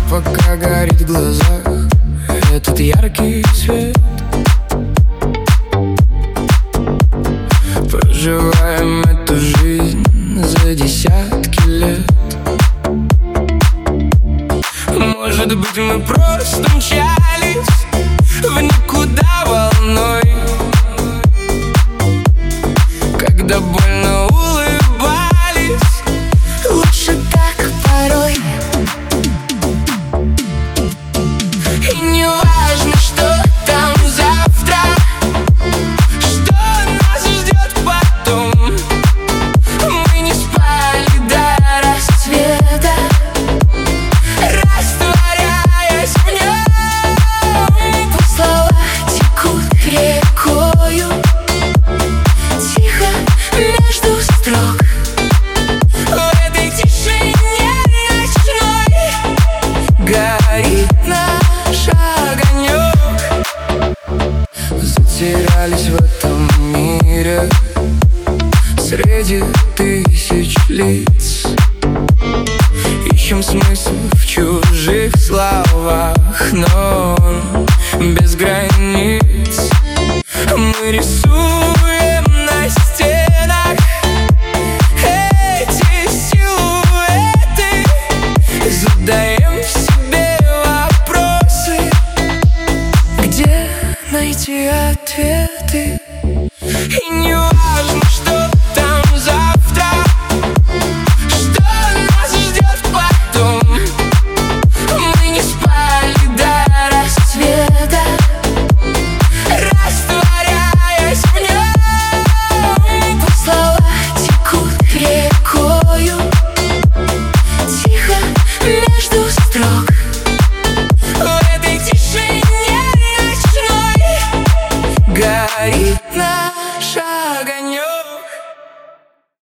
пока горит в глазах этот яркий свет. Проживаем эту жизнь за десятки лет. Может быть, мы просто мчались в никуда волной, когда больно улыбались. Лучше так порой. И не важно, что там завтра, что нас ждет потом. Мы не спали до рассвета, растворяясь в нем. Пусть слова текут рекою, тихо между строк. В этой тишине ночной горит наш огонек. Затерялись в этом мире среди тысяч лиц. Ищем смысл в чужих словах, но он без границ. Мы рисуем